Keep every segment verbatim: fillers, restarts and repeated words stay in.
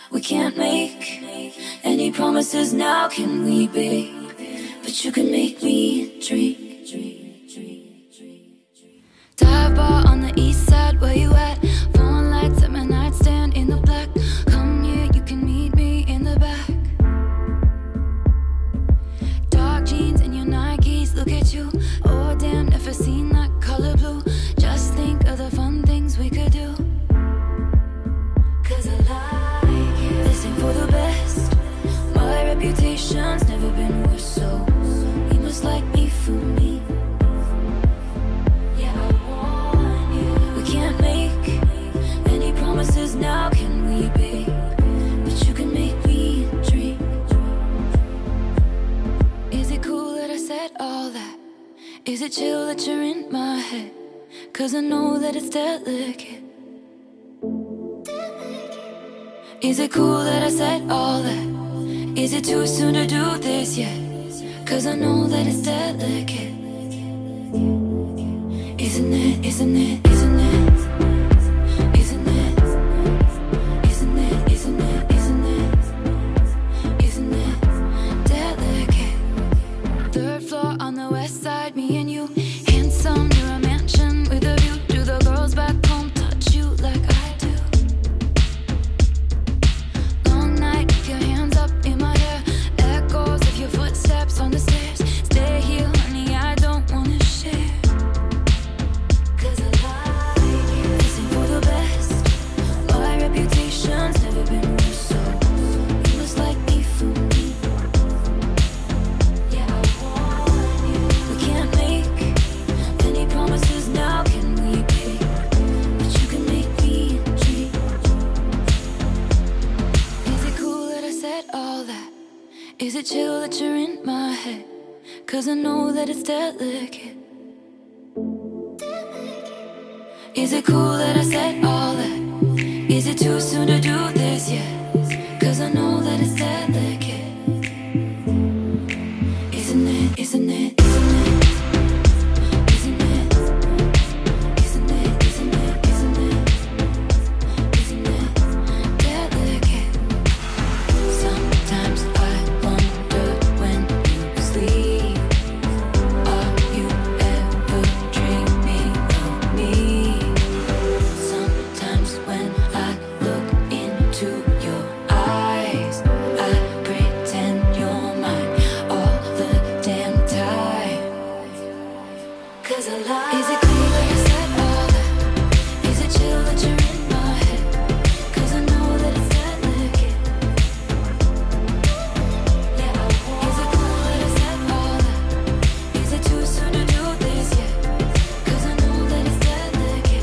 We can't make any promises now, can we, babe? But you can make me dream. Dive bar on the east side, where you at? Phone lights at my nightstand in the black. Come here, you can meet me in the back. Dark jeans and your Nikes, look at you. Oh damn, never seen that color blue. Just think of the fun things we could do. Cause I like it. This ain't for the best. My reputation's never been worse, so you must like me for me. Yeah, I want you. We can't make any promises now, can we, babe? But you can make me dream. Is it cool that I said all that? Is it chill that you're in my head? Cause I know that it's delicate. Is it cool that I said all that? Is it too soon to do this yet? Cause I know that it's delicate. Isn't it, isn't it, isn't it? Isn't it? Isn't it, isn't it, isn't it? Isn't it delicate? Third floor on the west side, me and you. Handsome, near a mansion with a view. Do the girls back home touch you like I do? Long night, keep your hands up in my hair. Echoes of your footsteps on the stairs. Stay here, honey, I don't wanna share. Cause I like it. This ain't for the best. My reputation's never been worse, so you must like me for me. Yeah, I want you. We can't make any promises now, can we, babe? But you can make me dream. Is it cool that I said all that? Is it chill that you're in my head? Cause I know that it's delicate. Is it cool that I said all that? Is it too soon to do this yet? Cause I know that it's delicate. Isn't it, isn't it, isn't it? Isn't it? Isn't it, isn't it, isn't it? Isn't it delicate? Sometimes I wonder when you sleep, are you ever dreaming of me? Sometimes when I look into your eyes, I pretend you're mine all the damn time. Cause I like. Is it cool that I said all that? Is it chill that you're in my head? Cause I know that it's delicate. Yeah, I want. Is it cool that I said all that? Is it too soon to do this yet? Cause I know that it's delicate.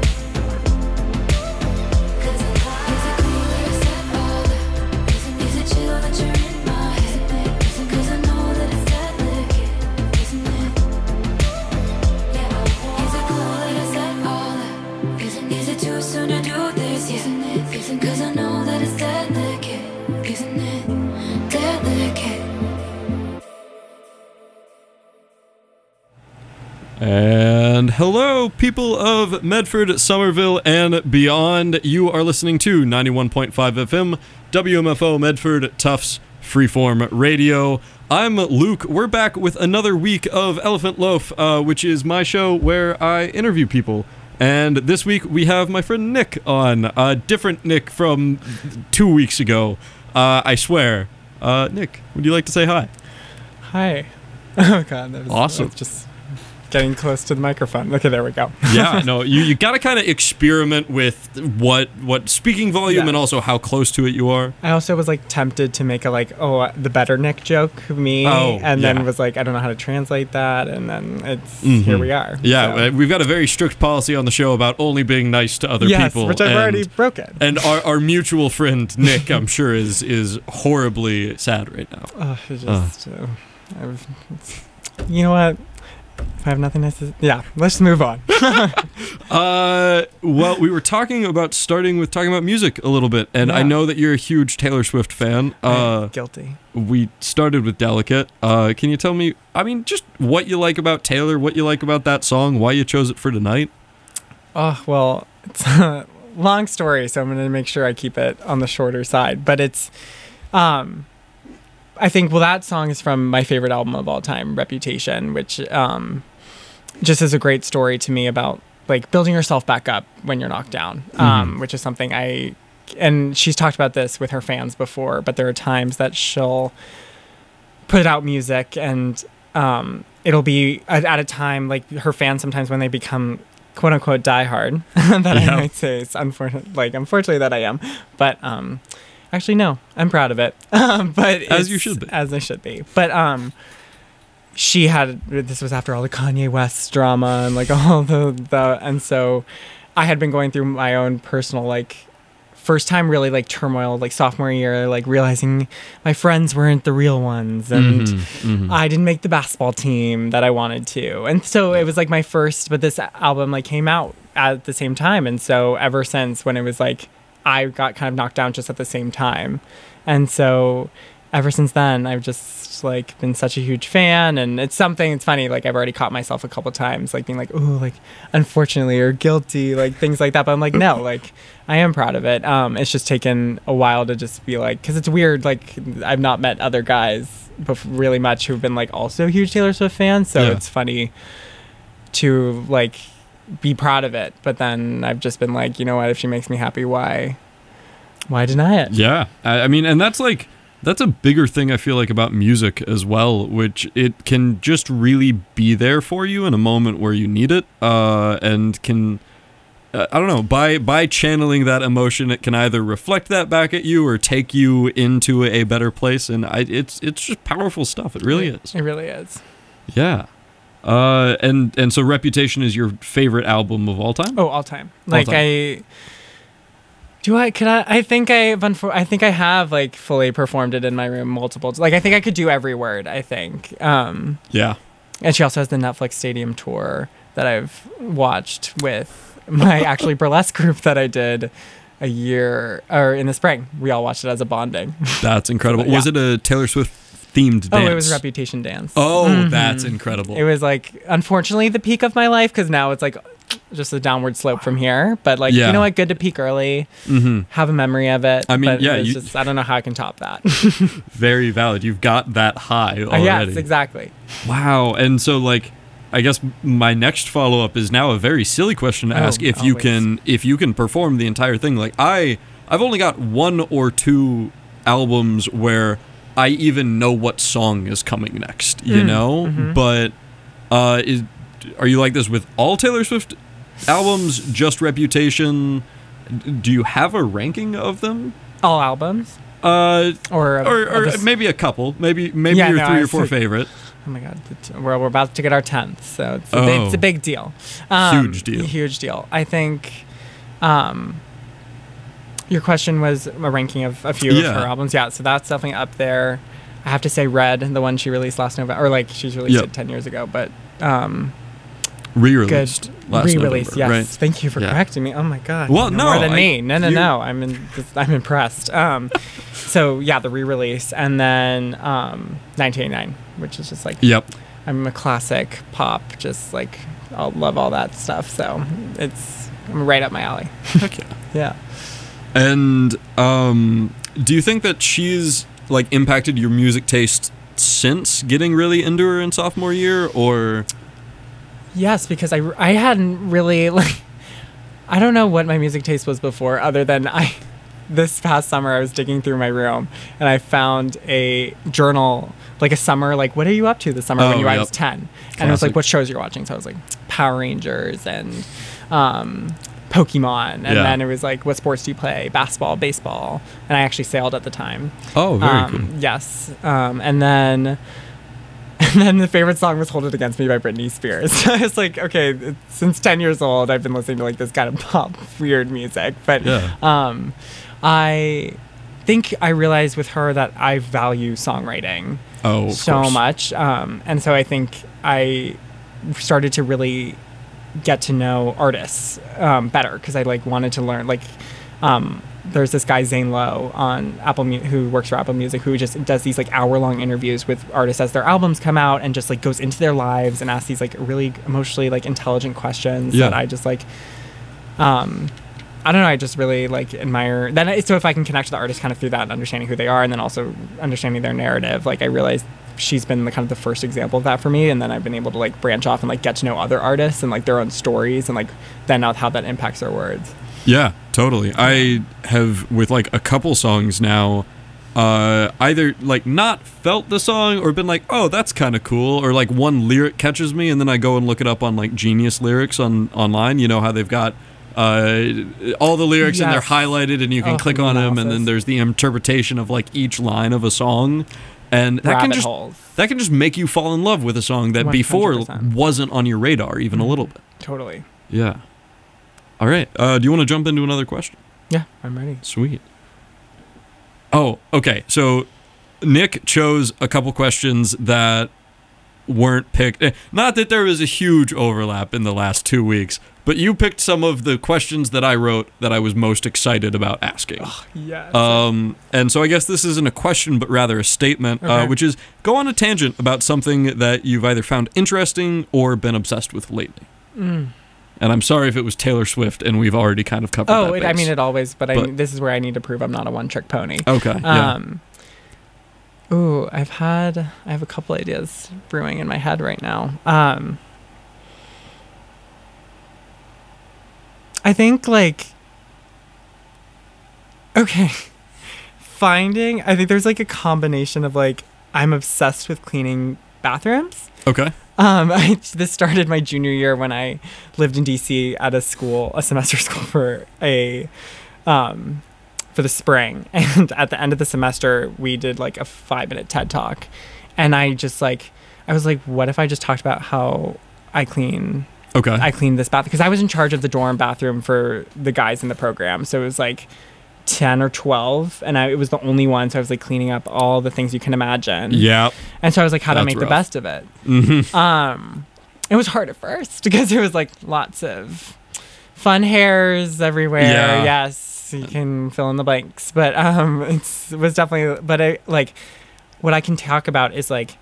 Cause I like. Is it cool that I said all that? Is it chill that you're in my head? Cause I know that it's delicate. Isn't it? Yeah, I want. Is it cool that I said all that? Isn't is it too soon to do this yet? Isn't it? Isn't cause I know that it's delicate. Isn't it delicate? And hello, people of Medford, Somerville, and beyond. You are listening to ninety-one point five F M, W M F O Medford, Tufts Freeform Radio. I'm Luke. We're back with another week of Elephant Loaf, uh, which is my show where I interview people. And this week we have my friend Nick on, a different Nick from two weeks ago. Uh, I swear. Uh, Nick, would you like to say hi? Hi. Oh god, that was Awesome. that was just getting close to the microphone. Okay, there we go. Yeah, no, you, you got to kind of experiment with what what speaking volume Yeah. and also how close to it you are. I also was like tempted to make a like, oh, the better Nick joke, me, Oh, and yeah. then was like, I don't know how to translate that, and then it's Mhm. here we are. Yeah, So- uh, we've got a very strict policy on the show about only being nice to other yes, people. which I've and, already broken. And our, our mutual friend Nick, I'm sure, is is horribly sad right now. Oh, it just, uh, I was, it's, you know what? If I have nothing nice to say, yeah, let's move on. Uh, well, we were talking about starting with talking about music a little bit, and I Yeah. know that you're a huge Taylor Swift fan. Uh, I'm guilty. we started with Delicate. Uh, can you tell me, I mean, just what you like about Taylor, what you like about that song, why you chose it for tonight? Oh, well, it's, long story, so I'm going to make sure I keep it on the shorter side. But it's, um, I think, well, that song is from my favorite album of all time, Reputation, which um, just is a great story to me about like building yourself back up when you're knocked down, um, Mm-hmm. which is something I, and she's talked about this with her fans before, but there are times that she'll put out music and um, it'll be at, at a time like her fans sometimes when they become quote unquote diehard that Yeah. I might say is unfortunate, like unfortunately that I am, but um, actually no, I'm proud of it. um, but As you it's- should be. as I should be. But um, she had this was after all the Kanye West drama and like all the the and so I had been going through my own personal like first time really like turmoil like sophomore year, like realizing my friends weren't the real ones and Mhm, mhm. I didn't make the basketball team that I wanted to. And so it was like my first, but this album like came out at the same time. And so ever since when it was like, I got kind of knocked down just at the same time. And so ever since then, I've just like been such a huge fan. And it's something, it's funny, like I've already caught myself a couple times, like being like, oh, like unfortunately or guilty, like things like that. But I'm like, no, like I am proud of it. Um, it's just taken a while to just be like, cause it's weird. Like I've not met other guys bef- really much who've been like also huge Taylor Swift fans. So Yeah. it's funny to like be proud of it. But then I've just been like, you know what, if she makes me happy, why, why deny it? Yeah, I, I mean, and that's like that's a bigger thing I feel like about music as well, which it can just really be there for you in a moment where you need it, uh, and can uh, I don't know by by channeling that emotion, it can either reflect that back at you or take you into a better place, and I, it's it's just powerful stuff. It really is. It really is. Yeah. Uh, and and so Reputation is your favorite album of all time? Oh, all time. Like time. I do I could I I think I've unfor- I think I have like fully performed it in my room multiple t- like I think I could do every word, I think. Um Yeah. and she also has the Netflix stadium tour that I've watched with my actually burlesque group that I did a year or in the spring. We all watched it as a bonding. That's incredible. Yeah. Was it a Taylor Swift themed dance? Oh, it was a Reputation dance. Oh, Mhm. that's incredible. It was like unfortunately the peak of my life because now it's like just a downward slope from here. But like Yeah. you know what, good to peak early, mm-hmm. have a memory of it. I mean, but yeah, it's you- just, I don't know how I can top that. Very valid. You've got that high Uh, already. yes, exactly. Wow. And so like I guess my next follow up is now a very silly question to Oh, ask if you always. can if you can perform the entire thing. Like I I've only got one or two albums where I even know what song is coming next, you Mm, know? mhm. But uh is are you like this with all Taylor Swift albums, just Reputation? Do you have a ranking of them? All albums Uh or of- or, of or this- maybe a couple, maybe maybe Yeah, your no, three I or four see. favorite. Oh my god, the t- we're we're about to get our tenth, so it's a, big, Oh. it's a big deal. Um, Huge deal. Huge deal. I think. Um, your question was a ranking of a few Yeah. of her albums. Yeah, so that's definitely up there. I have to say, Red, the one she released last November, or like she's released Yep. it ten years ago, but um, Re-released good last re-release. November, Yes, right? thank you for Yeah. correcting me. Oh my god. Well, you no, know more than I- me. No, no, you- no. I'm in, I'm impressed. Um, so yeah, the re-release, and then um, nineteen eighty-nine, which is just like Yep. I'm a classic pop, just like I love all that stuff. So it's I'm right up my alley. Heck yeah. Yeah. And um, do you think that she's like impacted your music taste since getting really into her in sophomore year, or? Yes, because I, I hadn't really like I don't know what my music taste was before, other than I this past summer I was digging through my room and I found a journal, like a summer, like what are you up to this summer Oh, when you were I yep. was ten, and it was like Classic. what shows you're watching. So I was like Power Rangers and um, Pokemon, and Yeah. then it was like what sports do you play? Basketball, baseball, and I actually sailed at the time. Oh, very um, cool. Yes. Um, and then and then the favorite song was Hold It Against Me by Britney Spears. I was like, okay, it- since ten years old, I've been listening to like this kind of pop weird music. But Yeah. um, I think I realized with her that I value songwriting Oh, of so course. much. Um, and so I think I started to really get to know artists um, better because I like wanted to learn like um, there's this guy Zane Lowe on Apple Mu- who works for Apple Music who just does these like hour long interviews with artists as their albums come out and just like goes into their lives and asks these like really emotionally like intelligent questions Yeah. that I just like um I don't know. I just really like admire then. I- So if I can connect to the artist kind of through that, understanding who they are, and then also understanding their narrative, like I realized she's been the kind of the first example of that for me. And then I've been able to like branch off and like get to know other artists and like their own stories and like then how that impacts their words. Yeah, totally. I have with like a couple songs now, uh, either like not felt the song or been like, oh, that's kind of cool, or like one lyric catches me and then I go and look it up on like Genius Lyrics on online. You know how they've got uh, all the lyrics and they're Yes. highlighted and you can Oh, click on them, and then analysis. there's the interpretation of like each line of a song, and that can Rabbit just holes. that can just make you fall in love with a song that before one hundred percent. wasn't on your radar even a little bit. Totally. Yeah. All right. Uh, do you want to jump into another question? Yeah, I'm ready. Sweet. Oh, okay. So Nick chose a couple questions that weren't picked. eh, Not that there was a huge overlap in the last two weeks, but you picked some of the questions that I wrote that I was most excited about asking. Yes. Um, and so I guess this isn't a question, but rather a statement, uh, Okay. which is go on a tangent about something that you've either found interesting or been obsessed with lately. Mm. And I'm sorry if it was Taylor Swift, and we've already kind of covered Oh, that it, I base. mean it always, but, I, But- this is where I need to prove I'm not a one-trick pony. Okay. Yeah. Um, ooh, I've had I have a couple ideas brewing in my head right now. Um, I think like okay, finding. I think there's like a combination of like I'm obsessed with cleaning bathrooms. Okay. Um, I, this started my junior year when I lived in D C at a school, a semester school for a, um, for the spring. And at the end of the semester, we did like a five minute TED talk. And I just like, I was like, what if I just talked about how I clean, Okay. I cleaned this bathroom? Because I was in charge of the dorm bathroom for the guys in the program. So it was like ten or twelve. And I, it was the only one. So I was like cleaning up all the things you can imagine. yeah. And so I was like, how do I That's make the rough. best of it? Mm-hmm. Um, it was hard at first because there was like lots of fun hairs everywhere. Yeah. Yes, you can fill in the blanks, but um, it's, it was definitely. But I like what I can talk about is like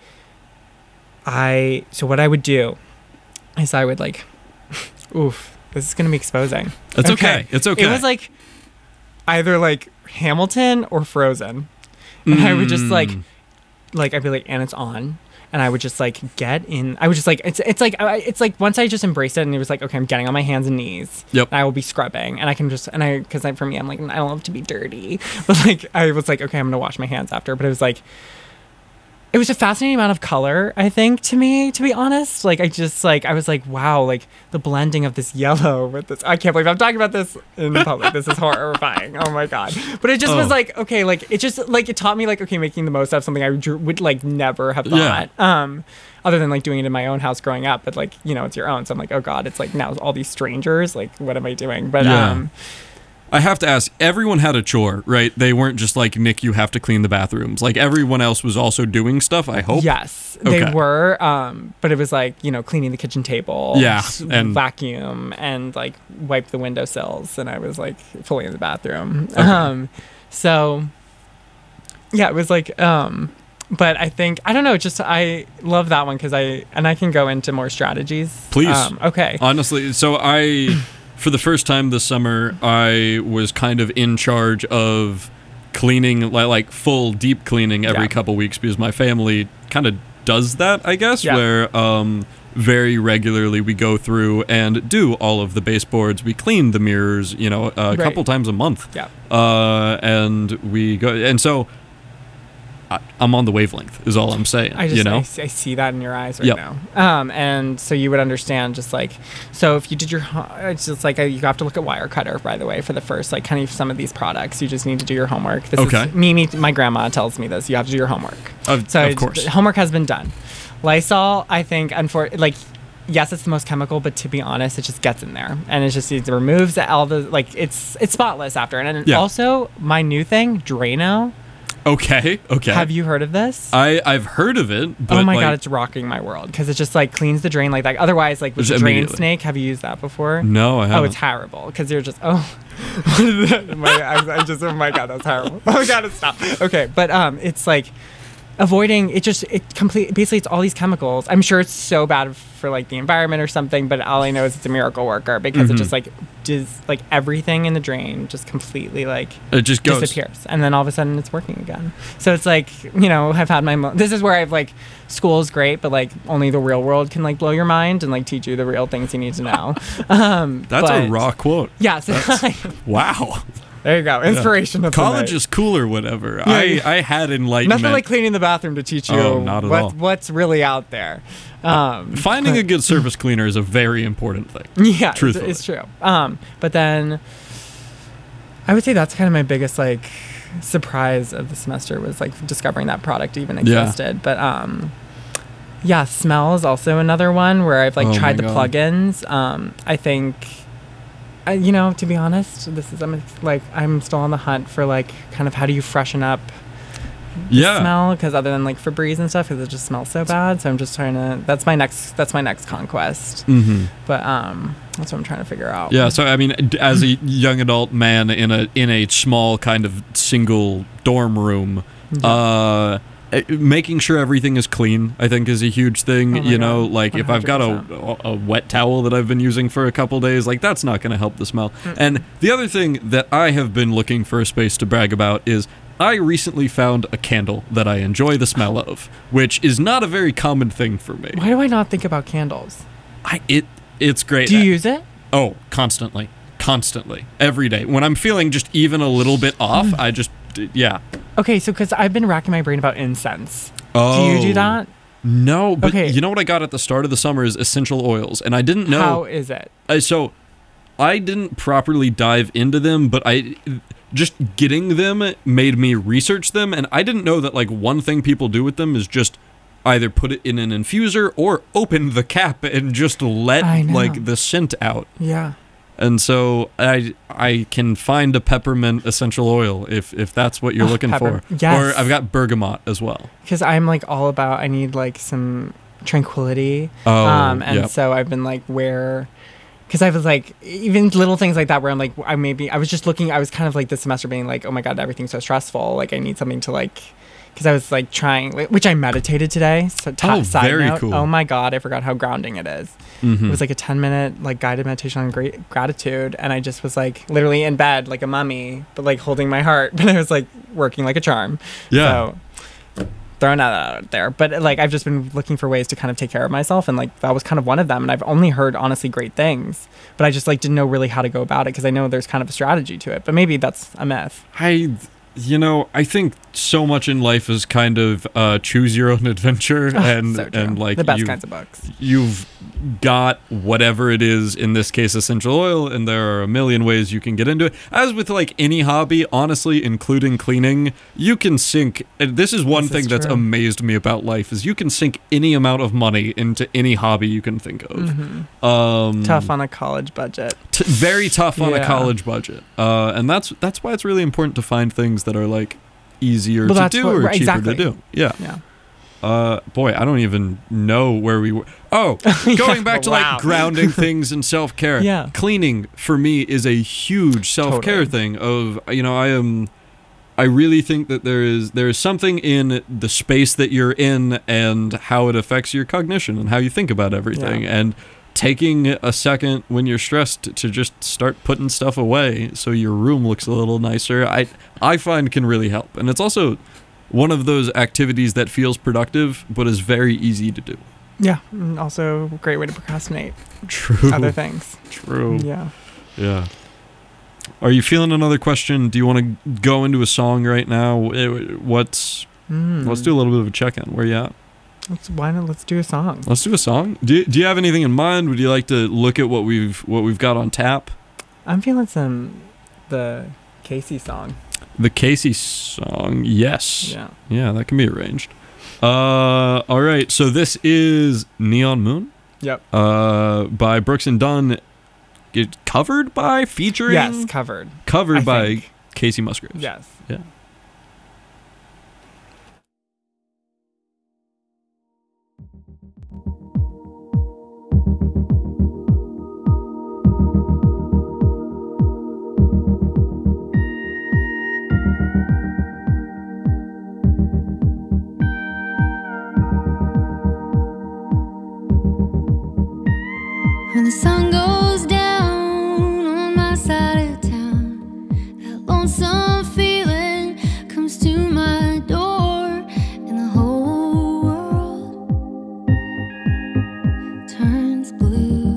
I. So what I would do is I would like, oof, this is gonna be exposing. It's okay. It's okay. It was like either like Hamilton or Frozen, and I would just like Mm. like I'd be like, and it's on, and I would just like get in. I would just like it's it's like I- it's like once I just embraced it, and it was like, okay, I'm getting on my hands and knees. Yep. And I will be scrubbing, and I can just and I because I, for me, I'm like I don't love to be dirty, but like I was like, okay, I'm gonna wash my hands after. But it was like. It was a fascinating amount of color, I think, to me, to be honest. Like, I just, like, I was like, wow, like, the blending of this yellow with this. I can't believe I'm talking about this in public. This is horrifying. Oh, my God. But it just Oh. was like, okay, like, it just, like, it taught me, like, okay, making the most out of something I drew, would, like, never have Yeah. thought. Um, other than, like, doing it in my own house growing up. But, like, you know, it's your own. So I'm like, oh, God, it's, like, now all these strangers. Like, what am I doing? But, Yeah. um, I have to ask, everyone had a chore, right? They weren't just like, Nick, you have to clean the bathrooms. Like, everyone else was also doing stuff, I hope. yes, Okay. they were. Um, but it was like, you know, cleaning the kitchen table, Yeah, s- and- vacuum, and like wipe the windowsills. And I was like fully in the bathroom. Um, so yeah, it was like, um, but I think, I don't know, just I love that one because I, and I can go into more strategies. Please. Um, okay. Honestly, so I, for the first time this summer, I was kind of in charge of cleaning, li- like full deep cleaning every Yeah. couple weeks because my family kind of does that, I guess, Yeah. where um, very regularly we go through and do all of the baseboards. We clean the mirrors, you know, a Right. couple times a month. Yeah. Uh, and we go, and so I, I'm on the wavelength, is all I'm saying. I just you know, I, s- I see that in your eyes right Yep. now. Um, and so you would understand just like so if you did your ho- it's just like a, you have to look at Wirecutter, by the way, for the first like kind of some of these products. You just need to do your homework. This Okay. is Mimi, my grandma tells me this. You have to do your homework. of, So of it- course. homework has been done. Lysol, I think, unfor- like yes, it's the most chemical, but to be honest, it just gets in there and it just it removes all the like it's it's spotless after. And then Yeah. also my new thing, Drano. Okay. Okay. Have you heard of this? I I've heard of it, but Oh my like, god, it's rocking my world because it just like cleans the drain like that. Otherwise, like with Just the drain immediately. snake, have you used that before? no, I Oh, haven't. it's terrible because you're just oh, what is that? my, I, I just oh my god, that's terrible. Oh my god, stop. Okay, but um, it's like avoiding it. Just it complete. Basically, it's all these chemicals. I'm sure it's so bad for like the environment or something, but all I know is it's a miracle worker because Mhm. it just like does like everything in the drain just completely like It just goes. disappears, and then all of a sudden it's working again. So it's like, you know, I've had my mo- this is where I've like school's great, but like only the real world can like blow your mind and like teach you the real things you need to know. Um, That's a but- raw quote. Yeah, so Wow. there you go. Inspiration of the College night. is cool or whatever. Yeah, I, yeah. I had enlightenment. Nothing like cleaning the bathroom to teach you Oh, not at what, all. what's really out there. Um, Finding but- a good surface cleaner is a very important thing. Yeah, it's, Truthfully. it's true. Um, but then I would say that's kind of my biggest like surprise of the semester was like discovering that product even Yeah. existed. But um, yeah, smell is also another one where I've like Oh tried my the God. plugins. Um, I think, I, you know, to be honest, this is I'm like I'm still on the hunt for like kind of how do you freshen up the Yeah. smell, because other than like Febreze and stuff, because it just smells so bad. So I'm just trying to. That's my next. That's my next conquest. Mm-hmm. But um, that's what I'm trying to figure out. Yeah, so I mean, d- as a young adult man in a in a small kind of single dorm room, uh, eh, making sure everything is clean, I think, is a huge thing. Oh my you know, God, like if I've got a, a wet towel that I've been using for a couple days, like that's not going to help the smell. And the other thing that I have been looking for a space to brag about is I recently found a candle that I enjoy the smell of, which is not a very common thing for me. Why do I not think about candles? I it it's great. Do you use it? Oh, constantly. Constantly. Every day. When I'm feeling just even a little bit off, I just, d- yeah. Okay, so because I've been racking my brain about incense. Oh. Do you do that? No, but Okay. you know what I got at the start of the summer is essential oils, and I didn't know. How is it? Uh, so, I didn't properly dive into them, but I just getting them made me research them, and I didn't know that like one thing people do with them is just either put it in an infuser or open the cap and just let I know. like the scent out. Yeah. And so I I can find a peppermint essential oil if if that's what you're Oh, looking pepper- for. yes. Or I've got bergamot as well. Because I'm like all about, I need like some tranquility. Oh, um, and yep. so I've been like, where, because I was like, even little things like that where I'm like, I maybe, I was just looking, I was kind of like this semester being like, oh my God, everything's so stressful. Like I need something to like, because I was like trying, like, which I meditated today. So t- Oh, side very note, cool. Oh my God, I forgot how grounding it is. Mhm. It was like a ten minute like guided meditation on great gratitude, and I just was like literally in bed like a mummy, but like holding my heart, but I was like working like a charm. Yeah. So throwing that out there, but like I've just been looking for ways to kind of take care of myself, and like that was kind of one of them. And I've only heard honestly great things, but I just like didn't know really how to go about it because I know there's kind of a strategy to it, but maybe that's a myth. I you know, I think so much in life is kind of uh, choose your own adventure and So true. and like the best you, kinds of books. you've got whatever it is, in this case essential oil, and there are a million ways you can get into it. As with like any hobby, honestly, including cleaning, you can sink, and this is one This is thing that's true. amazed me about life, is you can sink any amount of money into any hobby you can think of. Mhm. Um, Tough on a college budget. t- very tough on a Yeah. college budget, uh, and that's that's why it's really important to find things that are like easier Well, to that's do what- or right, cheaper exactly. to do. Yeah. Yeah. Uh, boy, I don't even know where we were. Oh, going back to Wow. like grounding things and self care. Yeah. Cleaning for me is a huge self care Totally. thing. Of you know, I am. I really think that there is there is something in the space that you're in and how it affects your cognition and how you think about everything. Yeah. And taking a second when you're stressed to just start putting stuff away so your room looks a little nicer, I I find can really help. And it's also one of those activities that feels productive but is very easy to do. Yeah. And also a great way to procrastinate True. other things. True. Yeah. Yeah. Are you feeling another question? Do you want to go into a song right now? Eh, What's Mm. Let's do a little bit of a check-in. Where you at? Let's, why not? Let's do a song. Let's do a song. Do you, do you have anything in mind? Would you like to look at what we've what we've got on tap? I'm feeling some the Casey song. The Casey song. Yes. Yeah. Yeah, that can be arranged. Uh, all right. So this is Neon Moon. Yep. Uh, by Brooks and Dunn. It covered by featuring. Yes, covered. Covered I by think. Casey Musgraves. Yes. Yeah. sun goes down on my side of town, that lonesome feeling comes to my door, and the whole world turns blue.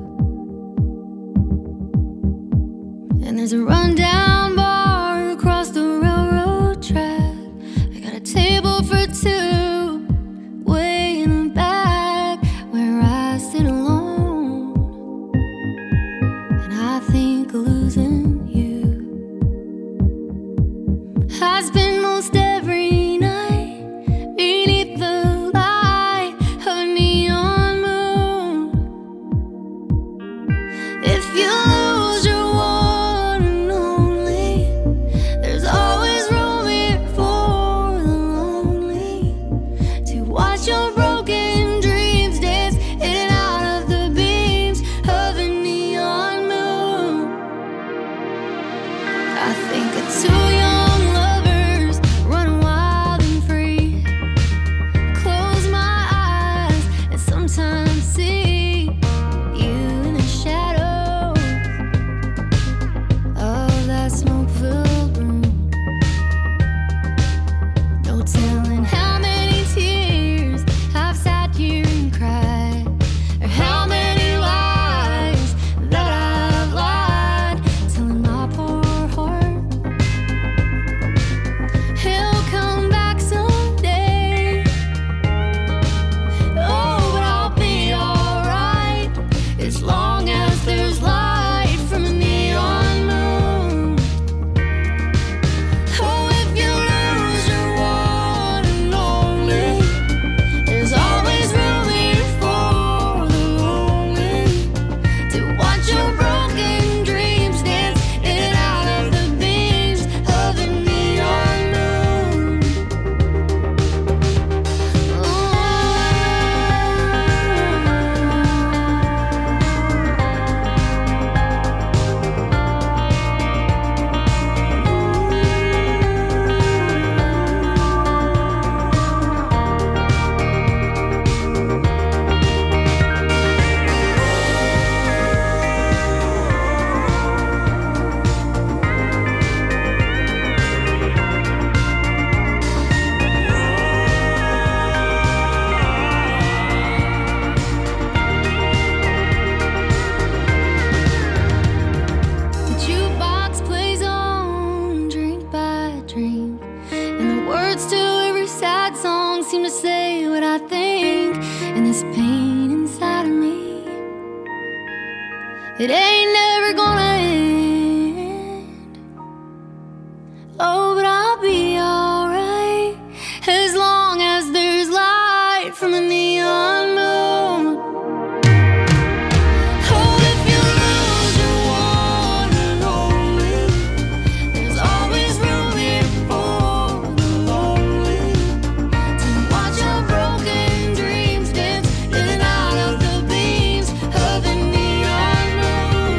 And there's a rundown bar across the railroad track. I got a table for two way in the back where I sit alone, and I think of losing you. I spend most every night beneath the light of a neon moon. If you lose your one and only, there's always room here for the lonely to watch your broken dreams dance in and out of the beams of a neon moon. I think of two young lovers running wild and free. Close my eyes and sometimes see you in the shadows of that smoke-filled room. No telling how many tears I've sat here and cried, or how many lies that I've lied, telling my poor heart he'll come back someday. Oh, but I'll be alright as long as there's light from a neon moon. Oh, if you lose your one and only, there's always room here for the lonely to watch your broken dreams dance in and out of the beams of the neon moon. The jukebox plays on drink by drink, and the words to every sad song seem to say what I think. And this pain inside of me, it ain't never gonna end. Oh, but I'll be alright as long as there's light from a neon moon. Oh, if you lose your one and only, there's always room here for the lonely to watch your broken dreams dance in and out of the beams of the neon moon.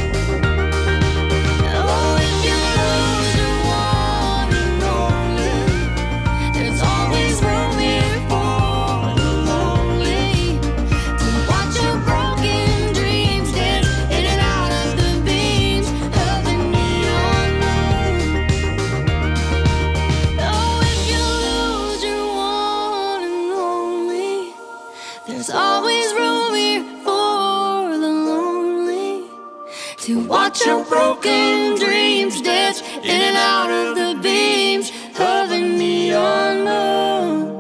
Oh, if you lose your one and only, there's always room here for the lonely to watch your broken dreams dance in and out of the beams of the neon moon. Oh, if you lose your one and only, there's always room here for the lonely to watch your broken dreams dance in and out of the beams of the neon moon.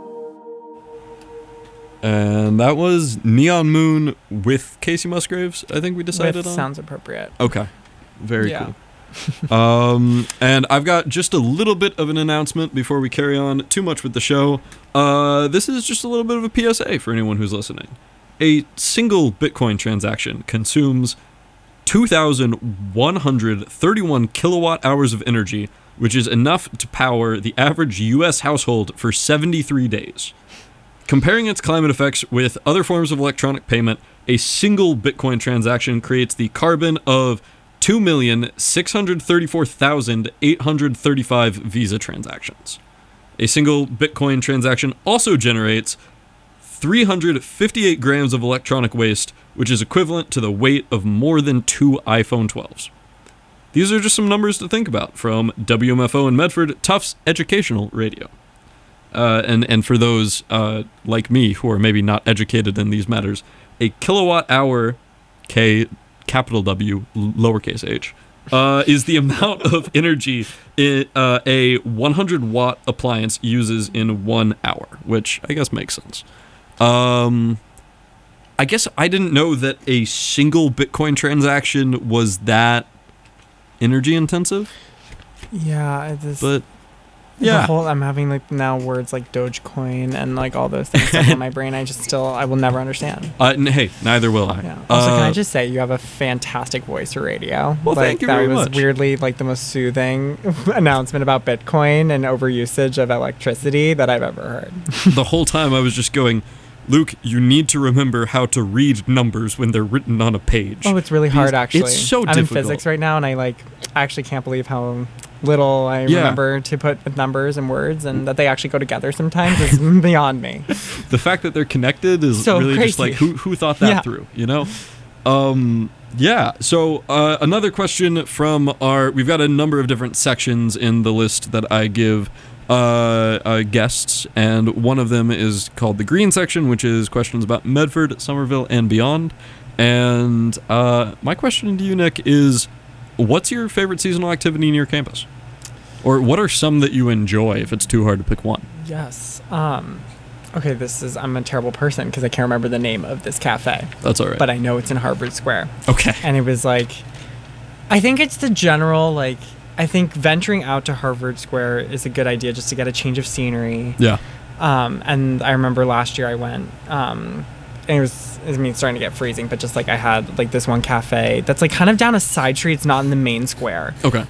And that was Neon Moon with Casey Musgraves, I think we decided With on. sounds appropriate. Okay. Very Yeah. cool. um, and I've got just a little bit of an announcement before we carry on too much with the show. Uh, this is just a little bit of a P S A for anyone who's listening. A single Bitcoin transaction consumes two thousand one hundred thirty-one kilowatt hours of energy, which is enough to power the average U S household for seventy-three days. Comparing its climate effects with other forms of electronic payment, a single Bitcoin transaction creates the carbon of two million six hundred thirty-four thousand eight hundred thirty-five Visa transactions. A single Bitcoin transaction also generates three hundred fifty-eight grams of electronic waste which is equivalent to the weight of more than two iPhone twelves. These are just some numbers to think about from W M F O in Medford, Tufts Educational Radio. Uh, and, and for those uh, like me who are maybe not educated in these matters, a kilowatt hour, K, capital W, lowercase h, uh, is the amount of energy it, uh, a one hundred watt appliance uses in one hour, which I guess makes sense. Um, I guess I didn't know that a single Bitcoin transaction was that energy intensive, Yeah, it is. but The yeah. whole, I'm having like now words like Dogecoin and like all those things stuck in my brain. I just still I will never understand. Uh, n- hey, neither will I. Yeah. Also, can I Uh, just say you have a fantastic voice for radio? Well, like, thank you that very was much. weirdly like the most soothing announcement about Bitcoin and overusage of electricity that I've ever heard. the whole time I was just going, Luke, you need to remember how to read numbers when they're written on a page. Oh, it's really hard These- actually. It's so I'm difficult. in physics right now, and I like I actually can't believe how little I Yeah. remember to put with numbers and words, and that they actually go together sometimes is beyond me. The fact that they're connected is So really just crazy. like, who who thought that Yeah. through, you know? Um, yeah, so uh, another question from our, we've got a number of different sections in the list that I give uh, uh, guests, and one of them is called the green section, which is questions about Medford, Somerville, and beyond. And uh, my question to you, Nick, is what's your favorite seasonal activity near campus? Or what are some that you enjoy if it's too hard to pick one? Yes. Um, okay, this is I'm a terrible person because I can't remember the name of this cafe, That's all right. but I know it's in Harvard Square. okay. And it was like, I think it's the general, like, I think venturing out to Harvard Square is a good idea just to get a change of scenery. Yeah. Um, and I remember last year I went, um, and it was, I mean, it's starting to get freezing, but just like I had like this one cafe that's like kind of down a side street. It's not in the main square. Okay.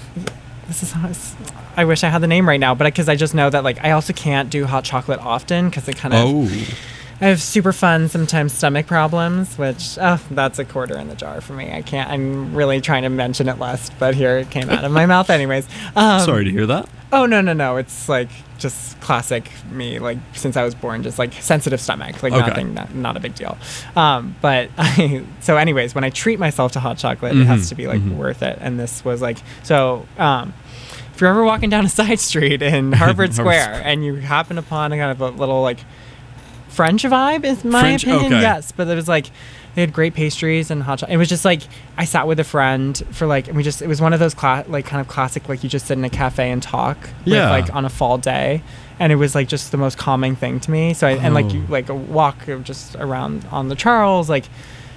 This is how it's, I wish I had the name right now, but because I just know that like I also can't do hot chocolate often because it kind of, Oh. I have super fun sometimes stomach problems, which oh, that's a quarter in the jar for me. I can't. I'm really trying to mention it less, but here it came out of my mouth anyways. Um, Sorry to hear that. Oh no no no! It's like just classic me. Like since I was born, just like sensitive stomach. Like Okay. nothing, not, not a big deal. Um, but I, so anyways, when I treat myself to hot chocolate, it Mhm, has to be like mhm. worth it. And this was like so. Um, if you're ever walking down a side street in Harvard Harvard Square Square. and you happen upon a kind of a little like French vibe, is my French? opinion. Okay. Yes, but it was like they had great pastries and hot chocolate. It was just like I sat with a friend for like, and we just it was one of those cla- like kind of classic like you just sit in a cafe and talk. Yeah. With, like on a fall day, and it was like just the most calming thing to me. So I, and like Oh. you like a walk just around on the Charles, like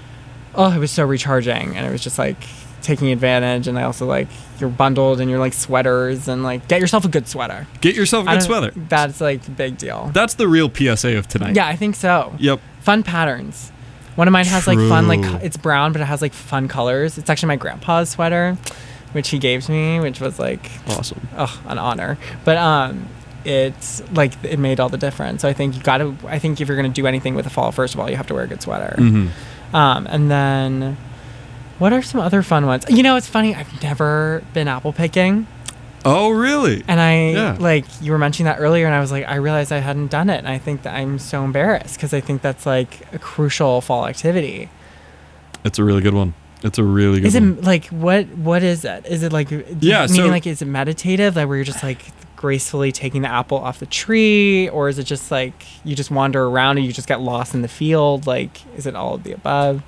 oh, it was so recharging, and it was just like taking advantage. And I also like you're bundled in your like sweaters and like get yourself a good sweater. Get yourself a I good don't- sweater. That's like the big deal. That's the real P S A of tonight. Yeah, I think so. Yep. Fun patterns. One of mine has like fun, like True. it's brown, but it has like fun colors. It's actually my grandpa's sweater, which he gave to me, which was like, Awesome. oh, an honor. But um, it's like it made all the difference. So I think you got to. I think if you're gonna do anything with the fall, first of all, you have to wear a good sweater. Mm-hmm. Um, and then, what are some other fun ones? You know, it's funny. I've never been apple picking. Oh, really? And I, Yeah. like, you were mentioning that earlier, and I was like, I realized I hadn't done it. And I think that I'm so embarrassed because I think that's like a crucial fall activity. It's a really good one. It's a really good Is it one. like, what, what is it? Is it like, Yeah, meaning so- like, is it meditative? Like, where you're just like gracefully taking the apple off the tree? Or is it just like you just wander around and you just get lost in the field? Like, is it all of the above?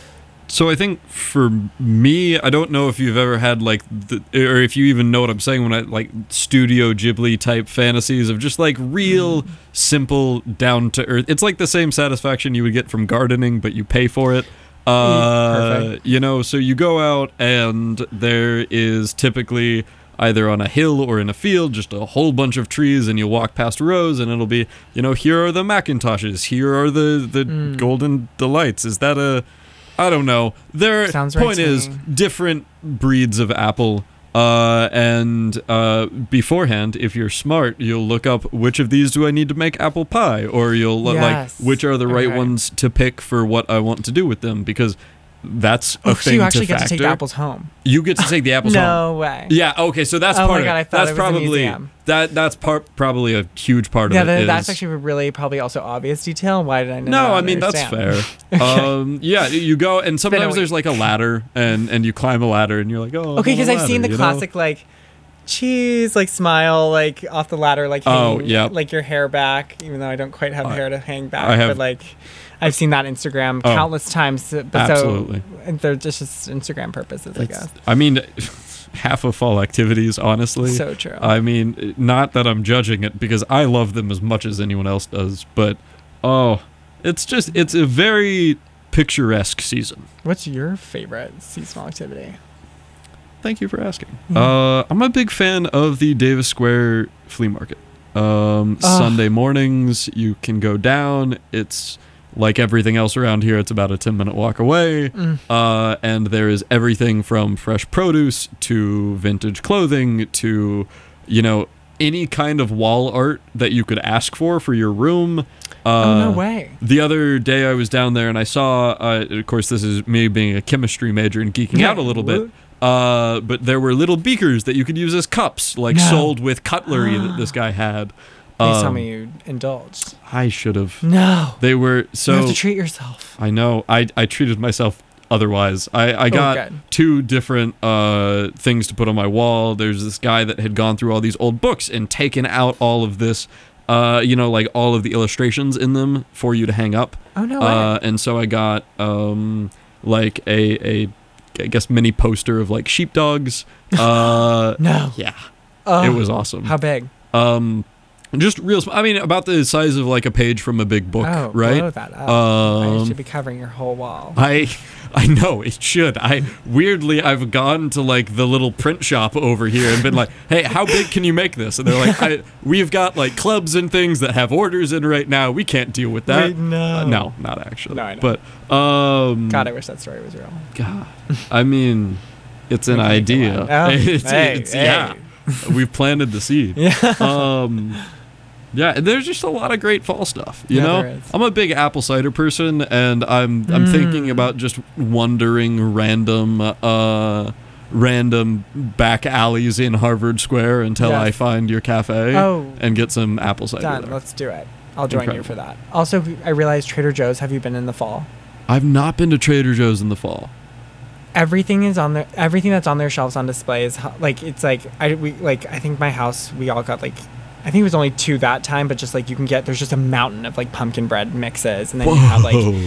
So I think for me, I don't know if you've ever had like, the, or if you even know what I'm saying when I like Studio Ghibli type fantasies of just like real simple, down to earth. It's like the same satisfaction you would get from gardening, but you pay for it. Uh, Perfect. you know, so you go out and there is typically either on a hill or in a field just a whole bunch of trees, and you'll walk past rows and it'll be, you know, here are the Macintoshes, here are the the Mm. Golden Delights. Is that a I don't know. Their Sounds right point to is me. different breeds of apple. Uh, and uh, beforehand, if you're smart, you'll look up which of these do I need to make apple pie, or you'll look Yes. like which are the right Okay. ones to pick for what I want to do with them. Because that's a Oh, thing so you actually to get factor. to take the apples home? You get to take the apples home. No way. Yeah. Okay. So that's Oh part my of God, it. I thought that's it was a probably museum. that. That's part probably a huge part Yeah, of it. that, is- that's actually a really probably also obvious detail. Why did I not No, I mean that's understand? fair. um, yeah, you go and been a sometimes week. there's like a ladder and and you climb a ladder and you're like, oh. Okay, because because I've seen the classic like cheese, like smile, like off the ladder, like Oh, hanging, yeah. like your hair back. Even though I don't quite have I- hair to hang back, I have- but like I've seen that Instagram Oh, countless times. But absolutely. so and they're just, just Instagram purposes, I guess. I mean, half of fall activities, honestly. So true. I mean, not that I'm judging it because I love them as much as anyone else does, but oh, it's just it's a very picturesque season. What's your favorite seasonal activity? Thank you for asking. Yeah. Uh, I'm a big fan of the Davis Square flea market. Um, Ugh. Sunday mornings, you can go down. It's like everything else around here. It's about a ten minute walk away. Mm. Uh, and there is everything from fresh produce to vintage clothing to, you know, any kind of wall art that you could ask for for your room. Uh, oh no way! The other day I was down there and I saw, uh, of course, this is me being a chemistry major and geeking Yeah, out a little bit. woot. Uh, but there were little beakers that you could use as cups, like No. sold with cutlery that this guy had. Please tell Um, me you indulged. I should have. No, They were you so. have to treat yourself. I know. I I treated myself otherwise. I I got Oh, good. two different uh things to put on my wall. There's this guy that had gone through all these old books and taken out all of this. Uh, you know, like all of the illustrations in them for you to hang up. Oh no way! Uh, and so I got um like a a I guess mini poster of like sheepdogs. Uh, no. yeah, Oh, it was awesome. How big? Um, just real. sm- I mean, about the size of like a page from a big book, oh, right? blow that up. I Um, should be covering your whole wall. I I know it should. I weirdly I've gone to like the little print shop over here and been like, "Hey, how big can you make this?" And they're like, I, "We've got like clubs and things that have orders in right now. We can't deal with that." Wait, no. Uh, no, not actually. No, I know. But um, God, I wish that story was real. God, I mean, it's an We can make a idea. line. Oh, it's, hey, it's- hey. yeah, we've planted the seed. Yeah. Um, yeah, and there's just a lot of great fall stuff. You Yeah, know, there is. I'm a big apple cider person, and I'm I'm Mm. thinking about just wandering random uh random back alleys in Harvard Square until Yes. I find your cafe Oh. and get some apple cider. Done. there. Let's do it. I'll join you Incredible. for that. Also, I realized Trader Joe's. Have you been in the fall? I've not been to Trader Joe's in the fall. Everything is on their everything that's on their shelves on display is ho- like it's like I we like I think my house we all got like I think it was only two that time, but just like you can get there's just a mountain of like pumpkin bread mixes, and then you have like Whoa.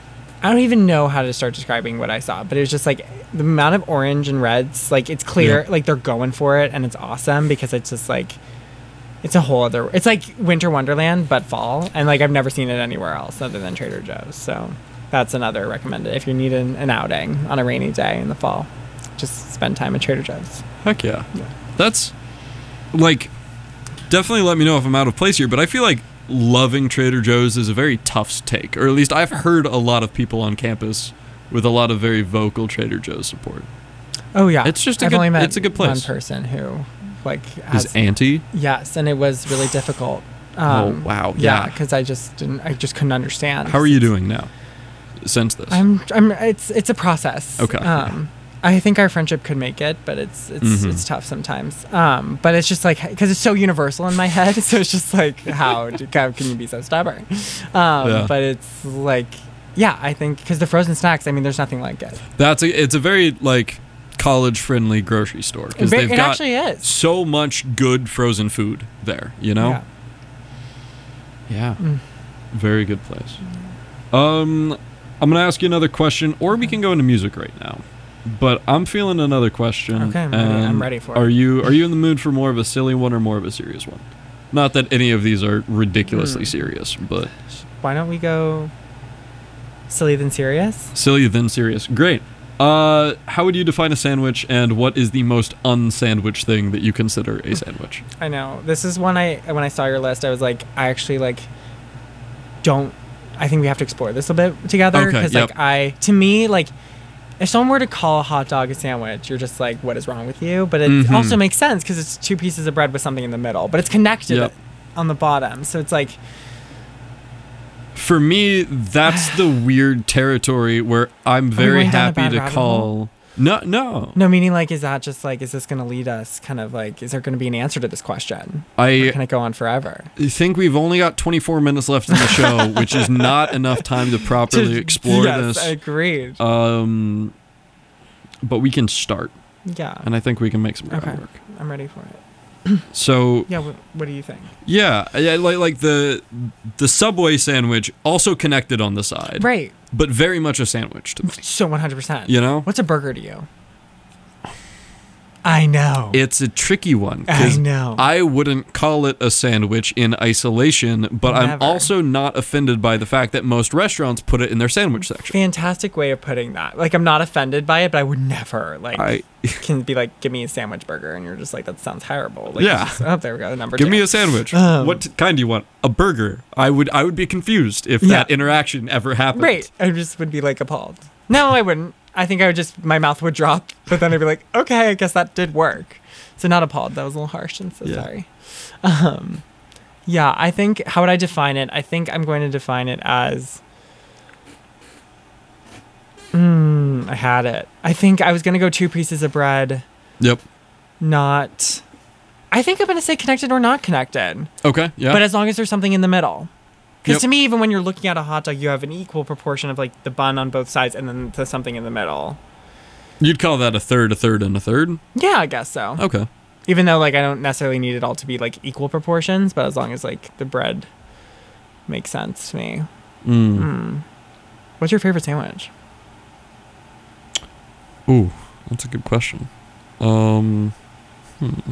I don't even know how to start describing what I saw, but it was just like the amount of orange and reds, like it's clear, Yeah. like they're going for it, and it's awesome because it's just like it's a whole other. It's like Winter Wonderland but fall, and like I've never seen it anywhere else other than Trader Joe's. So that's another recommended if you need an, an outing on a rainy day in the fall. Just spend time at Trader Joe's. Heck yeah. Yeah. That's like definitely let me know if I'm out of place here, but I feel like loving Trader Joe's is a very tough take, or at least I've heard a lot of people on campus with a lot of very vocal Trader Joe's support. Oh yeah, It's just a I've good- only met it's a good place. One person who like His has auntie? yes, and it was really difficult. Um, Oh, wow, yeah. because I just didn't. I just couldn't understand. How are you doing now since this? I'm. I'm. It's. It's a process. Okay. Um, I think our friendship could make it, but it's it's Mhm. it's tough sometimes. Um, but it's just like because it's so universal in my head, so it's just like how, do, how can you be so stubborn? Um, Yeah. But it's like yeah, I think because the frozen snacks. I mean, there's nothing like it. That's a, it's a very like college friendly grocery store because It, they've it got actually is. so much good frozen food there, you know? Yeah. Yeah. Mm. Very good place. Um, I'm gonna ask you another question, or we can go into music right now. But I'm feeling another question. Okay, I'm ready- I'm and ready for Are it. you are you in the mood for more of a silly one or more of a serious one? Not that any of these are ridiculously Hmm. serious, but Why don't we go silly than serious? silly then serious. Great. Uh, how would you define a sandwich, and what is the most unsandwich thing that you consider a sandwich? I know. This is one I when I saw your list, I was like, I actually like don't. I think we have to explore this a bit together Okay, because yep. like I to me like if someone were to call a hot dog a sandwich, you're just like, what is wrong with you? But it Mhm. also makes sense because it's two pieces of bread with something in the middle, but it's connected Yep. on the bottom. So it's like For me, that's the weird territory where I'm very going down a happy bad to rabbit call. No, no. No, meaning like, is that just like, is this going to lead us kind of like, is there going to be an answer to this question? Or I can it go on forever? think we've only got twenty-four minutes left in the show, which is not enough time to properly explore yes, this. agreed. Um, but we can start, yeah. and I think we can make some Okay. groundwork. I'm ready for it. So Yeah. What, what do you think? yeah, yeah, like like the the Subway sandwich, also connected on the side, Right. but very much a sandwich to me. So one hundred percent. You know, What's a burger to you? I know. it's a tricky one I because know. I wouldn't call it a sandwich in isolation, but I'm Never. also not offended by the fact that most restaurants put it in their sandwich section. Fantastic way of putting that. Like, I'm not offended by it, but I would never like I can be like, give me a sandwich burger, and you're just like, that sounds terrible. Like, Yeah. it's just- oh, there we go. Number give two. me a sandwich. Um, what t- kind do you want? A burger. I would I would be confused if Yeah. that interaction ever happened. Right. I just would be like appalled. No, I wouldn't. I think I would just, my mouth would drop, but then I'd be like, okay, I guess that did work. So not appalled. That was a little harsh, and so Yeah. sorry. Um, yeah, I think, how would I define it? I think I'm going to define it as, mm, I had it. I think I was going to go two pieces of bread, Yep. not, I think I'm going to say connected or not connected. Okay. Yeah. But as long as there's something in the middle. Because Yep. to me, even when you're looking at a hot dog, you have an equal proportion of like the bun on both sides and then there's something in the middle. You'd call that a third, a third, and a third. Yeah, I guess so. Okay. Even though like I don't necessarily need it all to be like equal proportions, but as long as like the bread makes sense to me. Mm. Mm. What's your favorite sandwich? Ooh, that's a good question. Um, hmm.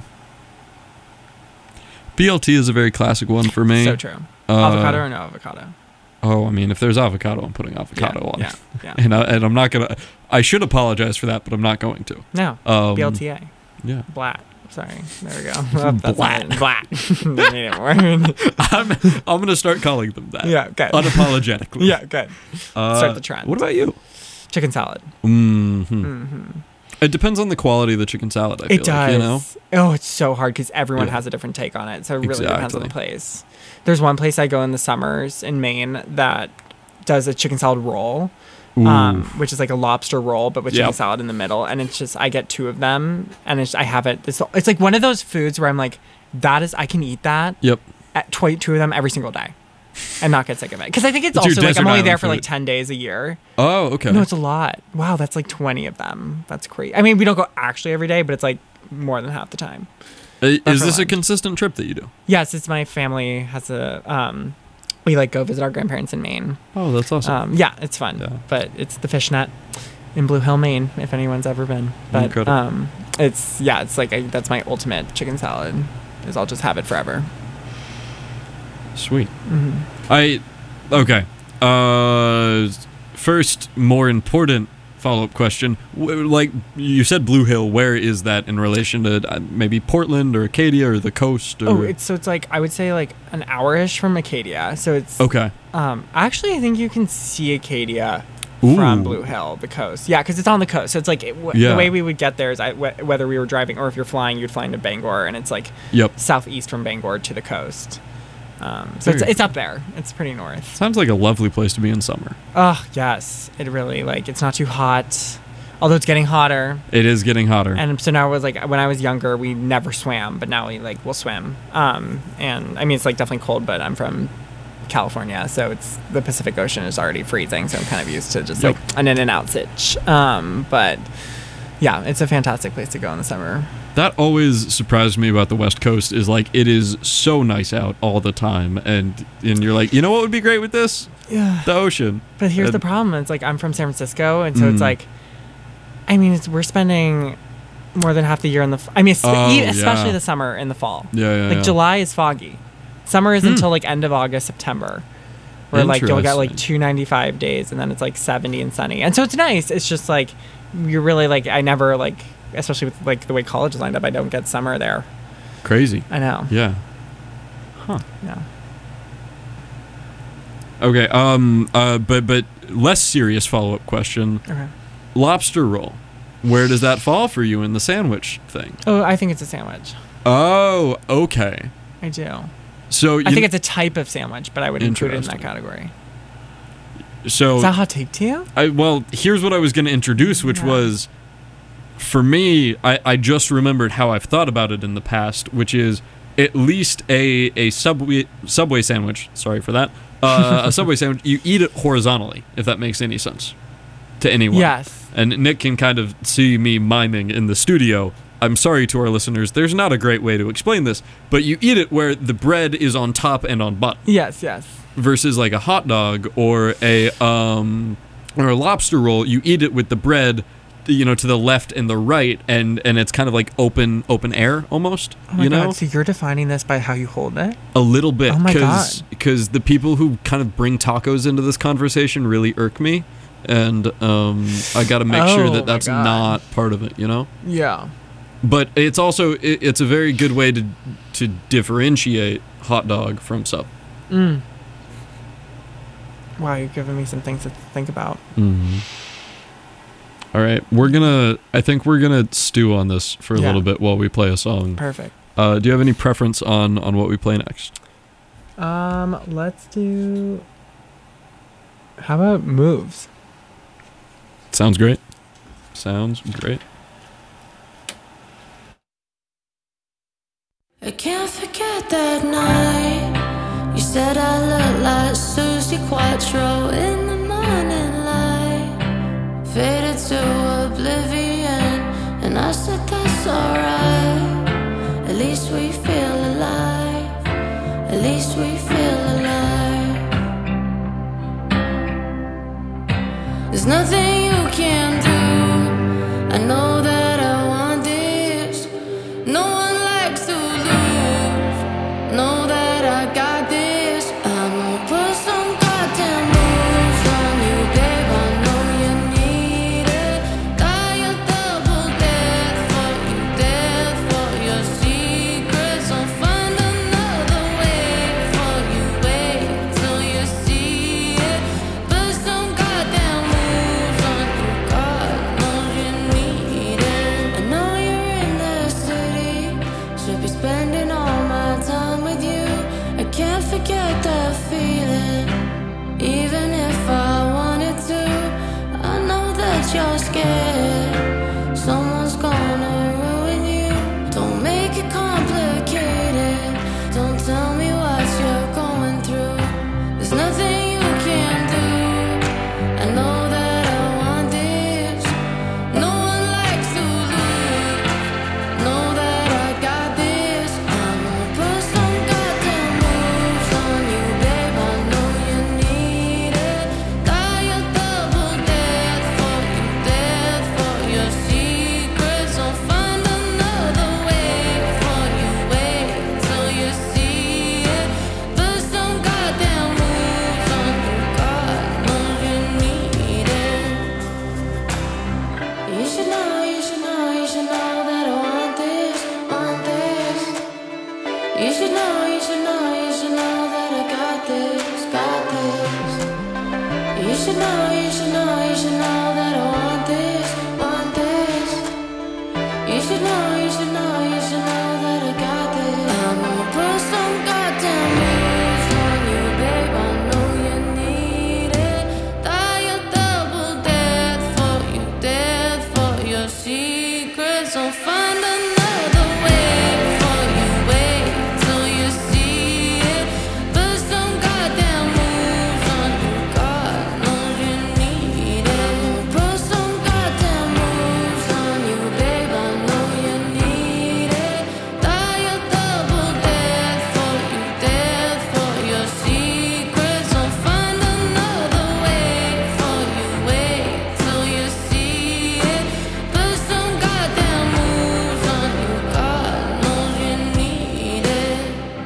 B L T is a very classic one for me. So true. Uh, Avocado or no avocado? Oh, I mean, if there's avocado, I'm putting avocado yeah, on. Yeah, yeah. And, I, and I'm not gonna. I should apologize for that, but I'm not going to. No, Um, B L T A. Yeah. Blat. Sorry. There we go. Oh, that's Blat. not it. Blat. They made it word. I'm, I'm gonna start calling them that. Yeah, good. Unapologetically. Yeah, good. Uh, Start the trend. What about you? Chicken salad. hmm hmm It depends on the quality of the chicken salad. I feel It does. like, you know. Oh, it's so hard because everyone Yeah. has a different take on it. So it really depends on the Exactly. place. There's one place I go in the summers in Maine that does a chicken salad roll, um, which is like a lobster roll, but with chicken Yep. salad in the middle. And it's just, I get two of them and it's, I have it. It's, it's like one of those foods where I'm like, that is, I can eat that, Yep. at tw- two of them every single day and not get sick of it. Because I think it's, It's your also like, desert I'm only island there for like food. ten days a year. Oh, okay. No, it's a lot. Wow, that's like twenty of them. That's crazy. I mean, we don't go actually every day, but it's like more than half the time. Uh, Is for this a lunch. consistent trip that you do? Yes, it's my family has a, um, we like go visit our grandparents in Maine. Oh, that's awesome. Um, yeah, it's fun. Yeah. But it's the Fishnet in Blue Hill, Maine, if anyone's ever been. But Incredible. um, it's, yeah, it's like, I, that's my ultimate chicken salad is I'll just have it forever. Sweet. hmm I okay. Uh, first, more important follow-up question. W- Like you said, Blue Hill. Where is that in relation to uh, maybe Portland or Acadia or the coast? Or... Oh, it's, so it's like, I would say like an hour-ish from Acadia. So it's, okay. um, actually, I think you can see Acadia Ooh. from Blue Hill, the coast. Yeah, because it's on the coast. So it's like, it, w- Yeah. the way we would get there is I, wh- whether we were driving or if you're flying, you'd fly into Bangor, and it's like Yep. southeast from Bangor to the coast. Um, so it's, Very it's up there. It's pretty north. Sounds like a lovely place to be in summer. Oh, yes. It really, like, it's not too hot, although it's getting hotter. It is getting hotter. And so now it was like, when I was younger, we never swam, but now we, like, will swim. Um, and, I mean, it's, like, definitely cold, but I'm from California, so it's, the Pacific Ocean is already freezing, so I'm kind of used to just, Yep. like, an in and out sitch. Um, but, yeah, it's a fantastic place to go in the summer. That always surprised me about the West Coast is like it is so nice out all the time, and and you're like, you know what would be great with this? Yeah. The ocean. But here's And- the problem. It's like I'm from San Francisco, and so Mm. it's like, I mean, it's, we're spending more than half the year in the. F- I mean, es- Oh, e- especially yeah. the summer and the fall. Yeah, yeah. Like yeah. July is foggy. Summer is Hmm. until like end of August, September, where like you'll get like Interesting. two ninety-five days, and then it's like seventy and sunny, and so it's nice. It's just like you're really like I never like, especially with like the way college is lined up, I don't get summer there. Crazy. I know. Yeah. Huh. Yeah. Okay. Um. Uh. But but less serious follow up question. Okay. Lobster roll. Where does that fall for you in the sandwich thing? Oh, I think it's a sandwich. Oh. Okay. I do. So you I think it's a type of sandwich, but I would include it in that Interesting. category. So Is that a hot take to you? I, well, here's what I was going to introduce, which Yeah. was, for me, I, I just remembered how I've thought about it in the past, which is at least a, a Subway, Subway sandwich, sorry for that, uh, a Subway sandwich, you eat it horizontally, if that makes any sense to anyone. Yes. And Nick can kind of see me miming in the studio. I'm sorry to our listeners, there's not a great way to explain this, but you eat it where the bread is on top and on bottom. Yes, yes. Versus like a hot dog or a um or a lobster roll, you eat it with the bread, you know, to the left and the right, and and it's kind of like open open air almost. Oh my you know, god, so you're defining this by how you hold it? a little bit. Oh my Cause, God. because the people who kind of bring tacos into this conversation really irk me, and um I got to make sure Oh that my that's God. not part of it. You know. Yeah. But it's also it, it's a very good way to to differentiate hot dog from sub. Mm. Wow, you're giving me some things to think about. Mm-hmm. All right, we're gonna. I think we're gonna stew on this for a Yeah. little bit while we play a song. Perfect. Uh, do you have any preference on on what we play next? Um, let's do. How about moves? Sounds great. Sounds great. I can't forget that night. You said I looked like Susie Quattro in the morning light, faded to oblivion, and I said that's alright. At least we feel alive. At least we feel alive. There's nothing you can do. I know that I want this. No one likes to lose. Know that I got this. I'm gonna put some goddamn moves on you, babe. I know you need it. Die a double death for you, death for your secrets. I'll find another way for you. Wait till you see it. Put some goddamn moves on you. God knows you need it. I know you're in the city. Should be spending all my time with you. I can't forget that feeling, even if I wanted to. I know that you're scared. Someone's gonna ruin you. Don't make it complicated. Don't tell me what you're going through. There's nothing you can do. I know that I want this. No one likes to lose. Know that I got this. I'm gonna put some goddamn moves on you, babe. I know you need it. Die a double death for you, death for your secrets. I'll find another way for you. Wait till you see it. Put some goddamn moves on you. God knows you need it. You should know, you should know, you should know that I want this, want this. You should know, you should know, you should know that I got this, got this. You should know, you should know, you should know that I want this, want this. You should know, you should know, you should know that I got this. I'm gonna put some goddamn moves on you, babe. I know you need it. Die a double death for you, death for your secrets. I'll find another way for you. Wait till you see it. Put some goddamn moves on you. God knows you need it. Put some goddamn moves on you, babe. I know you need it. Die a double death for you, death for your secrets. I'll find another way for you. Wait till you see it. Put some goddamn moves on you. God knows you need it.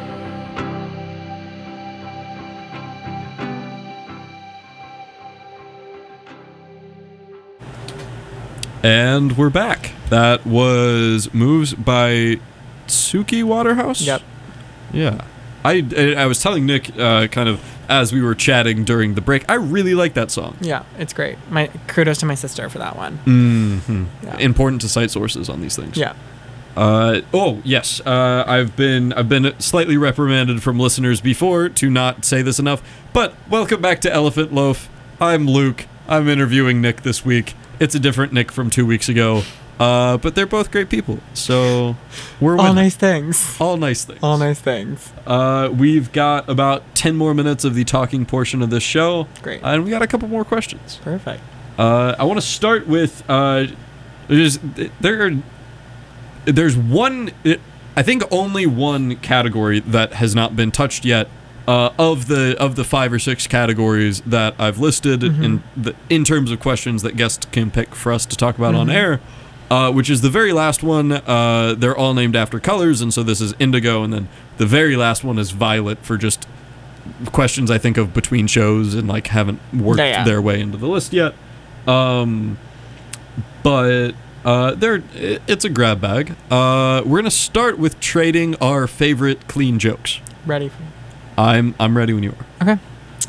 And we're back. That was Moves by Suki Waterhouse. Yep. Yeah. I, I, I was telling Nick uh, kind of as we were chatting during the break, I really like that song. Yeah, it's great. My kudos to my sister for that one. Mm-hmm. Yeah. Important to cite sources on these things. Yeah. Uh, oh yes, uh, I've been I've been slightly reprimanded from listeners before to not say this enough. But welcome back to Elephant Loaf. I'm Luke. I'm interviewing Nick this week. It's a different Nick from two weeks ago. Uh, but they're both great people, so we're All winning. nice things. All nice things. All nice things. Uh, we've got about ten more minutes of the talking portion of this show. Great. And we got a couple more questions. Perfect. Uh, I want to start with uh, there's there are, there's one I think only one category that has not been touched yet uh, of the of the five or six categories that I've listed Mm-hmm. in the in terms of questions that guests can pick for us to talk about Mm-hmm. on air. Uh, which is the very last one. Uh, they're all named after colors, and so this is indigo, and then the very last one is violet for just questions I think of between shows and like haven't worked Yeah, yeah. their way into the list yet. Um, but uh, they're it- it's a grab bag. Uh, we're gonna start with trading our favorite clean jokes. Ready for I'm I'm ready when you are. Okay.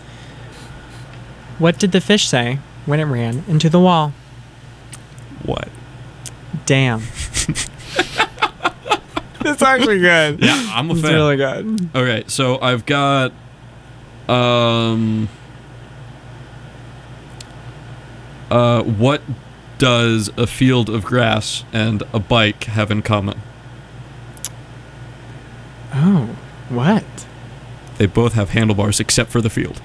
What did the fish say when it ran into the wall? What? Damn. It's actually good. Yeah, I'm a It's fan. really good. Okay, so I've got um uh what does a field of grass and a bike have in common? Oh, what? They both have handlebars except for the field.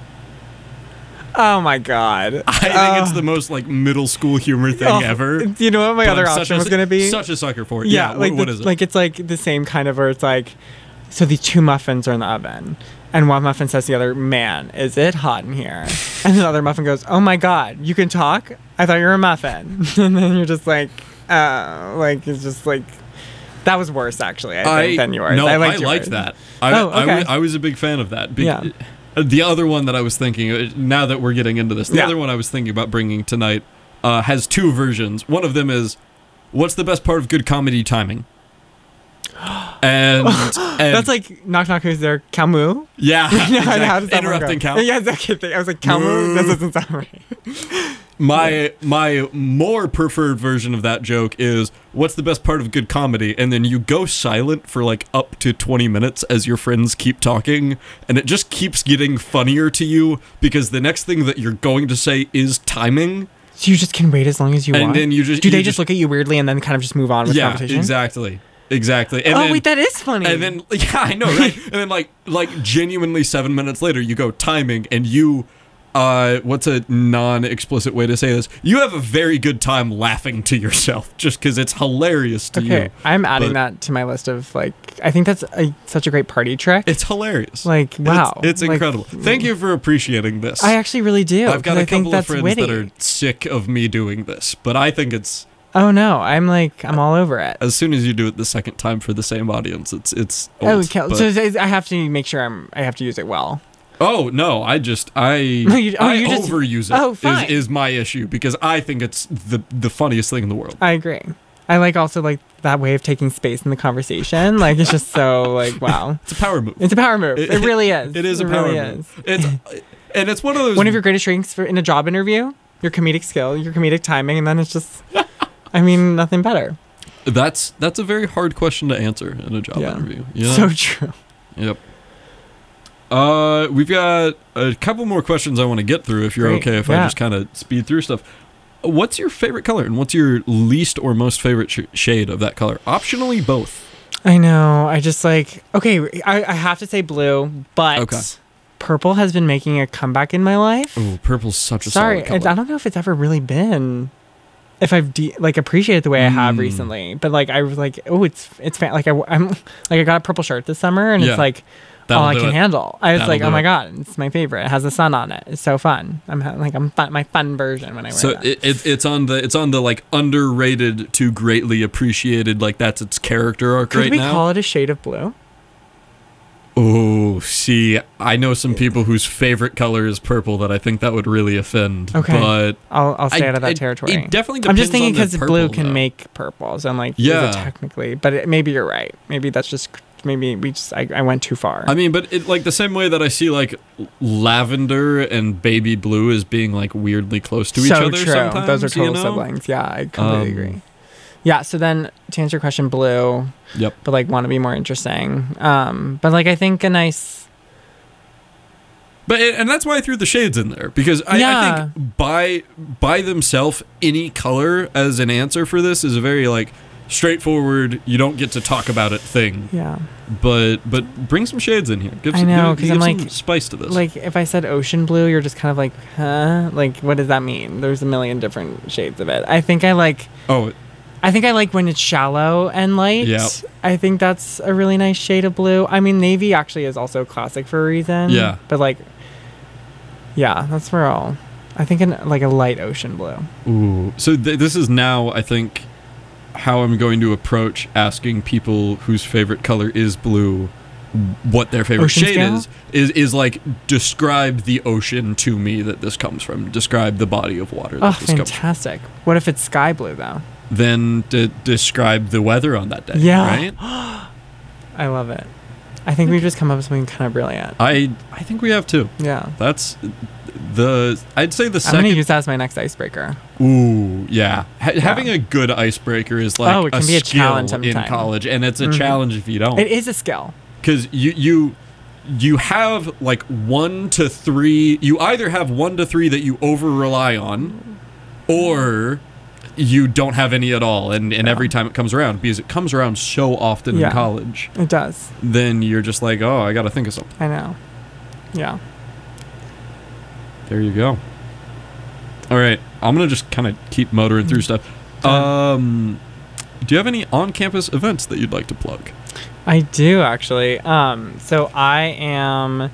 Oh my god. I think it's the most like middle school humor thing Oh, ever. Do you know what my But other I'm such option a- was gonna be? Such a sucker for it. yeah, Yeah, like what, what the- is it? like it's like the same kind of where it's like, so these two muffins are in the oven, and one muffin says to the other, "Man, is it hot in here?" And the other muffin goes, "Oh my god, you can talk? I thought you were a muffin." And then you're just like, uh, like it's just like. That was worse, actually, I think, than yours. No, I I liked, liked, yours. that. I, Oh, I, okay. wa- I was a big fan of that. Be- Yeah. The other one that I was thinking, uh, now that we're getting into this, the Yeah. other one I was thinking about bringing tonight uh, has two versions. One of them is, what's the best part of good comedy timing? And, and That's like knock knock who's there, Camus. yeah, How exactly. does that one interrupting go? count. Yeah, exactly. I was like Camus. Moo. That doesn't sound right. My my more preferred version of that joke is, what's the best part of good comedy? And then you go silent for like up to twenty minutes as your friends keep talking, and it just keeps getting funnier to you because the next thing that you're going to say is timing. So you just can wait as long as you And want. then you just- do you they just- just look at you weirdly and then kind of just move on with Yeah, conversation? exactly. Exactly. And oh then, wait, that is funny. and then yeah, I know, right? And then like like genuinely seven minutes later you go timing and you uh what's a non-explicit way to say this? You have a very good time laughing to yourself just because it's hilarious to okay, you. I'm adding but- that to my list of like. I think that's a, such a great party trick. It's hilarious. Like, It's- wow. It's, Like, incredible. Thank you for appreciating this. I actually really do. I've got 'cause a I think couple of that's friends witty. that are sick of me doing this, but I think it's Oh no, I'm like I'm all over it. as soon as you do it the second time for the same audience, it's it's Oh, old, okay. but- So it's- I have to make sure I'm. I have to use it well. Oh no! I just I No, you- oh, I you just- overuse it. oh, fine. is, is my issue because I think it's the the funniest thing in the world. I agree. I like also like that way of taking space in the conversation. Like it's just so like wow. It's a power move. It's a power move. It, It- really is. It is a it power really move. is. It's and it's one of those. One of your greatest strengths for in a job interview, your comedic skill, your comedic timing, and then it's just. I mean, nothing better. that's that's a very hard question to answer in a job Yeah. interview. You know? So true. Yep. Uh, we've got a couple more questions I want to get through. If you're Great. okay, if I Yeah. just kind of speed through stuff. What's your favorite color, and what's your least or most favorite sh- shade of that color? Optionally, both. I know. I just like okay. I, I have to say blue, but Okay. purple has been making a comeback in my life. Oh, purple's such a Sorry, solid I, color. I don't know if it's ever really been. If I've de- like appreciated the way I have Mm. recently, but like I was like, oh, it's it's fan- like I, am like I got a purple shirt this summer, and Yeah. it's like That'll all I do can it. handle. I was That'll like, do oh my it. god, it's my favorite. It has the sun on it. It's so fun. I'm ha- like I'm fun, my fun version when I wear So that. it, it, it's on the it's on the like underrated to greatly appreciated, like that's its character arc Could right we now. call it a shade of blue? Oh, see, I know some people whose favorite color is purple that I think that would really offend. Okay. But I'll I'll stay I- out of that it- territory. It definitely I'm depends just thinking on the because blue purple, can though. make purple, so I'm like, Yeah. is it technically? But it, maybe you're right. Maybe that's just maybe we just I, I went too far. I mean, but it, like the same way that I see like lavender and baby blue as being like weirdly close to each so other. true. Sometimes, Those are total you know? siblings. Yeah, I completely Um, agree. Yeah. So then to answer your question, blue. Yep. But like want to be more interesting. Um, but like I think a nice. But and that's why I threw the shades in there, because I, Yeah. I think by by themselves, any color as an answer for this is a very like straightforward. You don't get to talk about it thing. Yeah. But but bring some shades in here. Give I some, know, give, 'cause give I'm some like- spice to this. Like if I said ocean blue, you're just kind of like, huh? Like what does that mean? There's a million different shades of it. I think I like oh, I think I like when it's shallow and light. Yep. I think that's a really nice shade of blue. I mean, navy actually is also classic for a reason. Yeah. But like, yeah, that's where all. I think in like a light ocean blue. ooh. So th- this is now, I think, how I'm going to approach asking people whose favorite color is blue what their favorite Ocean shade scale? is is is like describe the ocean to me that this comes from. Describe the body of water that Oh, this comes from. fantastic! What if it's sky blue though? Then to describe the weather on that day. Yeah. Right? I love it. I think we've just come up with something kind of brilliant. I I think we have two. Yeah. That's the I'd say the I'm gonna second. use that as my next icebreaker. Ooh, yeah. Ha- Having a good icebreaker is like Oh, it can a be a skill challenge in sometime. college, and it's a Mhm. challenge if you don't. It is a skill. Because you you you have like one to three. You either have one to three that you over rely on, or you don't have any at all. And and Yeah. every time it comes around, because it comes around so often Yeah. in college, It does. then you're just like, oh, I got to think of something. I know. Yeah. There you go. All right, I'm gonna just kind of keep motoring through stuff. Um, do you have any on-campus events that you'd like to plug? I do actually. Um, so I am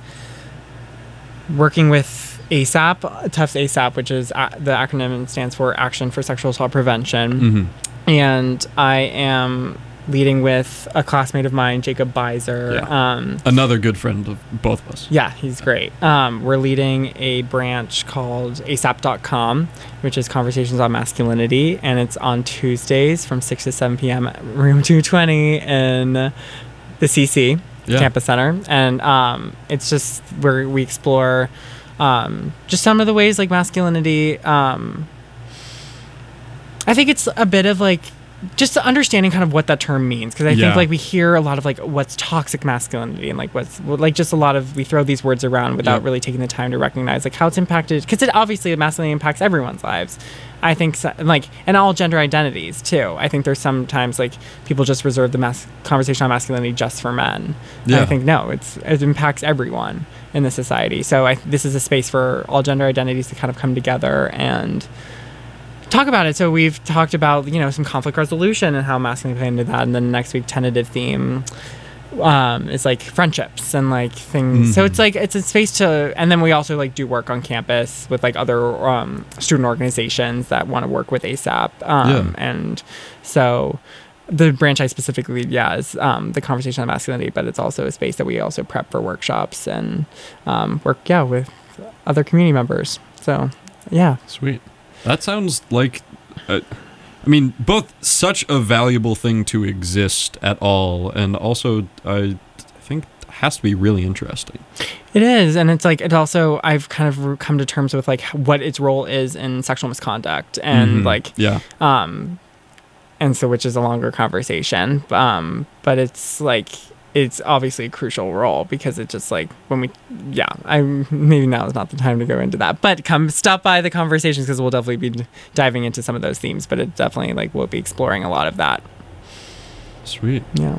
working with ASAP, Tufts ASAP, which is a- the acronym stands for Action for Sexual Assault Prevention, Mm-hmm. and I am leading with a classmate of mine, Jacob Beiser. Yeah. Um, Another good friend of both of us. yeah, he's great. Um, we're leading a branch called A S A P dot com, which is Conversations on Masculinity, and it's on Tuesdays from six to seven p.m. at room two twenty in the C C Yeah. Campus Center. And um, it's just where we explore um, just some of the ways like masculinity. Um, I think it's a bit of like just understanding kind of what that term means, because I Yeah. think like we hear a lot of like what's toxic masculinity and like what's well, like just a lot of we throw these words around without Yep. really taking the time to recognize like how it's impacted, because it obviously masculinity impacts everyone's lives. I think so, like and all gender identities too. I think there's sometimes like people just reserve the mas- conversation on masculinity just for men. And Yeah. I think no, it's it impacts everyone in the society. So I, this is a space for all gender identities to kind of come together and talk about it. So we've talked about, you know, some conflict resolution and how masculinity play into that. And then next week, tentative theme um, is like friendships and like things. So Mhm. it's like, it's a space to, and then we also like do work on campus with like other um, student organizations that want to work with ASAP. Um, Yeah. And so the branch I specifically lead, yeah, is um, the conversation on masculinity, but it's also a space that we also prep for workshops and um, work, yeah, with other community members. So yeah. Sweet. That sounds like, uh, I mean, both such a valuable thing to exist at all, and also I think has to be really interesting. It is, and it's like it also I've kind of re- come to terms with like what its role is in sexual misconduct, and Mhm. like yeah, um, and so which is a longer conversation, um, but it's like it's obviously a crucial role because it just like when we yeah I maybe now is not the time to go into that, but come stop by the conversations because we'll definitely be diving into some of those themes, but it definitely like we'll be exploring a lot of that. sweet, Yeah.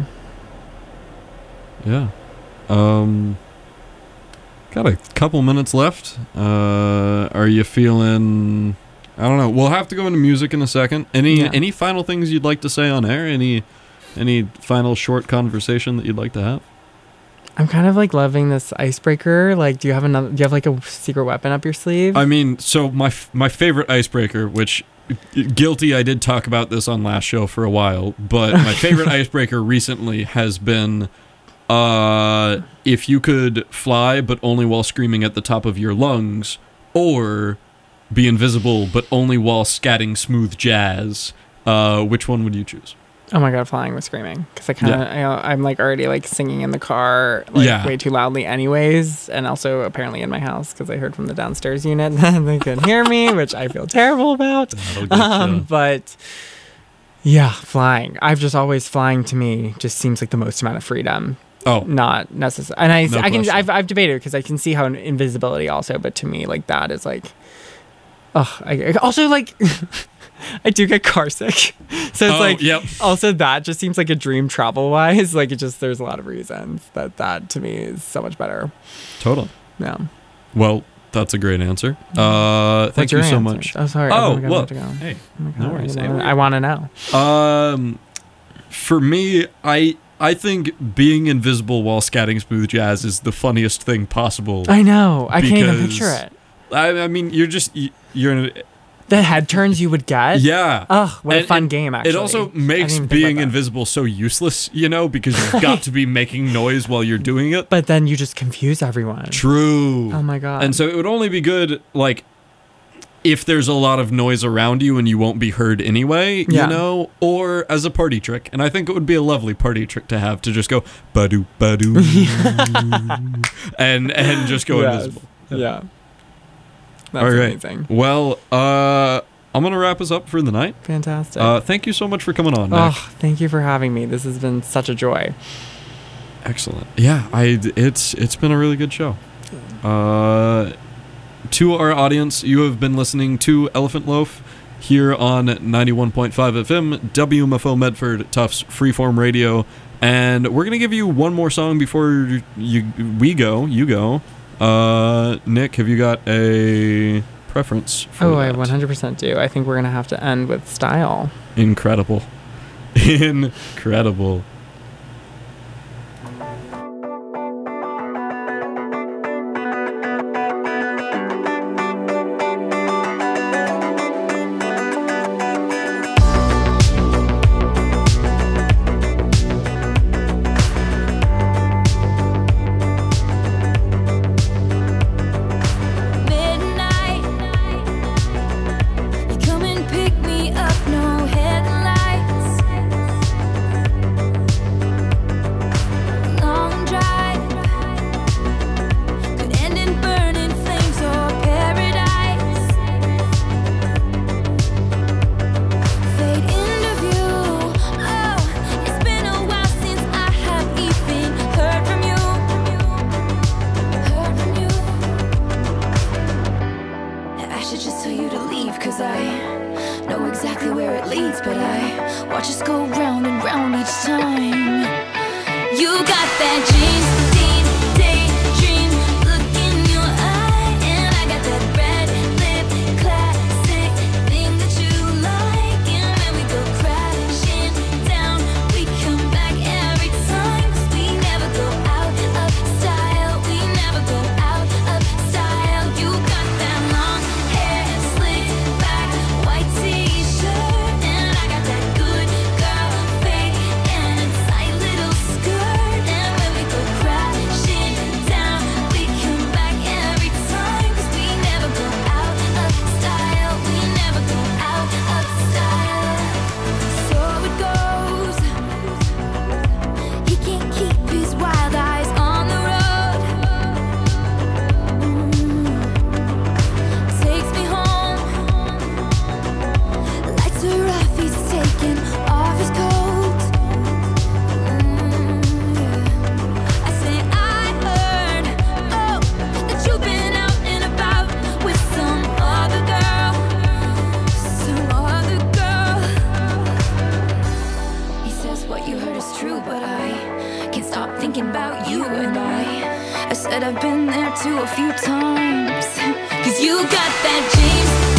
yeah. Um, got a couple minutes left. Uh, are you feeling? I don't know. We'll have to go into music in a second. Any Yeah. any final things you'd like to say on air? Any any final short conversation that you'd like to have? I'm kind of like loving this icebreaker. Like, do you have another? Do you have like a secret weapon up your sleeve? I mean, so my f- my favorite icebreaker, which guilty, I did talk about this on last show for a while, but my favorite icebreaker recently has been, uh, if you could fly but only while screaming at the top of your lungs, or be invisible but only while scatting smooth jazz, uh, which one would you choose? Oh my god, flying with screaming, because I kind of I, I'm like already like singing in the car like Yeah. way too loudly anyways, and also apparently in my house because I heard from the downstairs unit that they couldn't hear me, which I feel terrible about. That'll get Um, ya. but yeah, flying. I've just always flying to me just seems like the most amount of freedom Oh, not necessary. And I, No I can, question. I've, I've debated because I can see how invisibility also, but to me, like that is like, oh, I, I- also like, I do get car sick, so it's Oh, like, yep. also that just seems like a dream travel wise. Like it just, there's a lot of reasons that that to me is so much better. totally. Yeah. Well, that's a great answer. Uh, thank What's you your so answer? much. Oh, sorry. Oh, my God, I well, have to go. hey, Oh my no God, worries. I Hey, wanna- we're- I want to know. Um, for me, I I think being invisible while scatting smooth jazz is the funniest thing possible. I know. I can't even Because- picture it. I, I mean, you're just y- you're in a, The head turns you would get. yeah. Oh, what a And- fun and game! Actually, It also I didn't makes even think being about that. invisible so useless, you know, because you've got to be making noise while you're doing it. But then you just confuse everyone. True. Oh my God. And so it would only be good, like, if there's a lot of noise around you and you won't be heard anyway, Yeah. you know, or as a party trick. And I think it would be a lovely party trick to have to just go ba-doo, ba-doo, and and just go Yes. invisible. Yeah. That's All right. amazing. Well, uh, I'm gonna wrap us up for the night. Fantastic. Uh, thank you so much for coming on, Nick. oh, thank you for having me. This has been such a joy. Excellent. Yeah, I it's it's been a really good show. Uh, to our audience, you have been listening to Elephant Loaf here on ninety-one point five F M, W M F O Medford, Tufts Freeform Radio, and we're gonna give you one more song before you we go. You go. Uh, Nick, have you got a preference for Oh, I that? one hundred percent do. I think we're gonna have to end with style. Incredible. Incredible. Midnight, you come and pick me up, no headlights. Long drive could end in burning flames or paradise. Fade into view. Oh, it's been a while since I have even heard from you. Heard from you. I should just tell you to leave, cause I know exactly where it leads, but I watch us go round and round each time. You got that dream, deep daydream look in your eye, and I got that red lip classic thing that you like, and when we go crashing down, we come back every time, 'cause we never go out of style, we never go out of style. You got that long hair slicked back, white t-shirt, and I got that good girl fade and a tight little skirt, and when we go crashing down, we come back every time, 'cause we never go out of style, we never go out of style. So it goes. He can't keep his wild eyes on the road. Mm. Takes me home. Lights are off, he's taking off his coat. Mm, yeah. I say I heard, oh, that you've been out and about with some other girl, some other girl. He says what you heard is true, but I can't stop thinking about you, and I I said I've been there too a few times. 'Cause you got that James